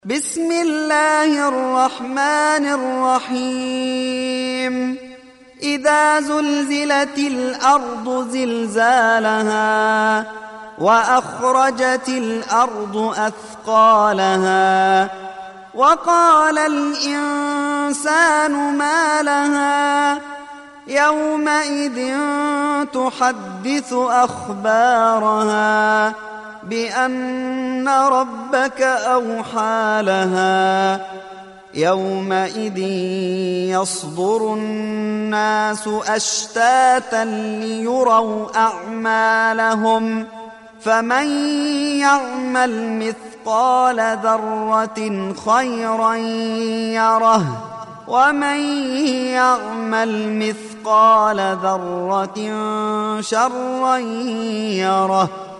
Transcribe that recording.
بسم الله الرحمن الرحيم إذا زلزلت الأرض زلزالها وأخرجت الأرض أثقالها وقال الإنسان ما لها يومئذ تحدث أخبارها بأن ربك أوحى لها يومئذ يصدر الناس أشتاتا ليروا أعمالهم فمن يعمل مثقال ذرة خيرا يره ومن يعمل مثقال ذرة شرا يره